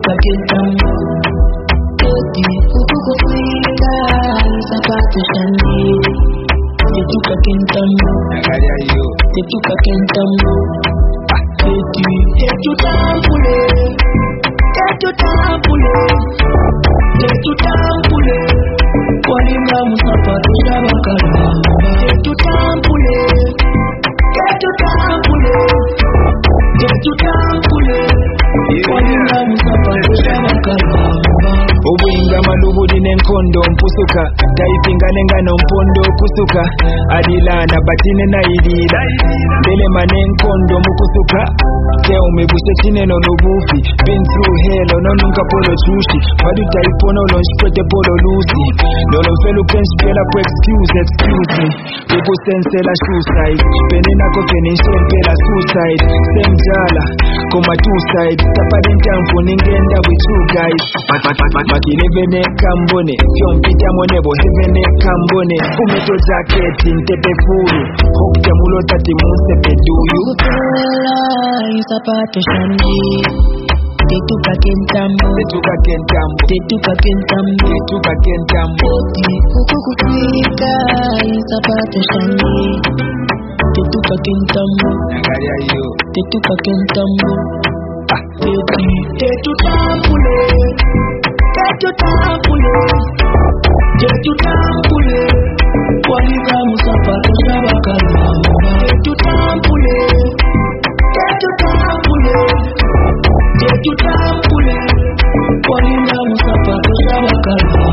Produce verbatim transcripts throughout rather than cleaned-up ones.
Tetuka kentambo Eti ukukufika Sapato shandi Tetuka kentambo Tetuka kentambo Eti Tetutampule Tetutampule Tetutampule Walinga musapato shabakala Tetutampule Tetutampule Tetutampule Walinga musapato shabakala Ubwinga malubudi nenkondo mpusuka Taipinga nengano mpondo kusuka Adilana batine na idila Delema nenkondo mukusuka Keo umebushe chineno lubufi Been through hell ononunka polo chushi Wadu taipono lonshkwete polo luzi Lolo mfelu penshpela po excuse excuse me Ubu sense la suicide Penina kokeni nshempela suicide Same jala Koma two side Tapadi ntamfu ningenda with you guys Makilevene kambone Kyompita monebo hevene kambone Umeto jaketi ntepe furu Hokte mulo tati munsepe duyu Ukupela isapato shandi Tetuka kentambo Tetuka kentambo Tetuka kentambo Tetuka kentambo Eti ukukufika isapato shandi Tetuka kentambo Tetuka kentambo Eti tetutampule Tetutampule Tetutampule Walinga musapato shabakala Tetutampule Tetutampule Tetutampule Walinga musapato shabakala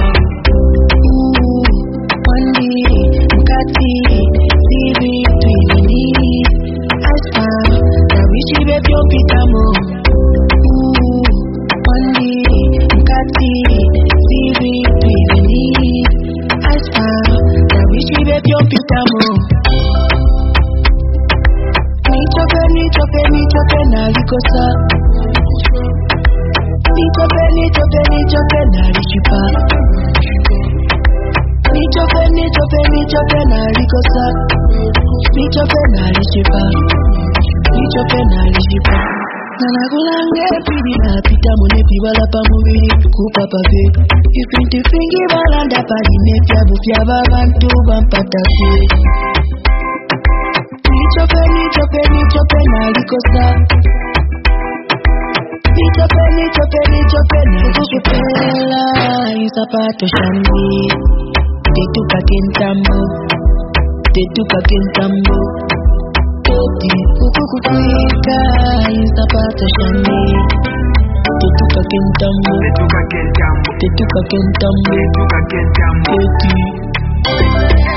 Wandi mkati Sivi twini Aspa Nawishi bebyo pitamo Wandi mkati Sivi twini Aspa Nawishi bebyo pitamo Nichope nichope nichope nalikosa Nichope nichope nichope nalishipa Nichope nichope nichope nalikosa Nichope nalishipa Nichope nalishipa Nanakulange pidi na pita mune pibala pa mubiri kupa pape Ifinti fingi balanda pali nepya bupya babantu bampata kwe Nichope nichope nichope nalikosa Nichope nichope nichope nalishipela Isapato shandi Tetuka kentambo Tetuka kentambo Eti ukukufika Isapato shandi Tetuka kentambo Tetuka kentambo Tetuka kentambo Tetuka kentambo Eti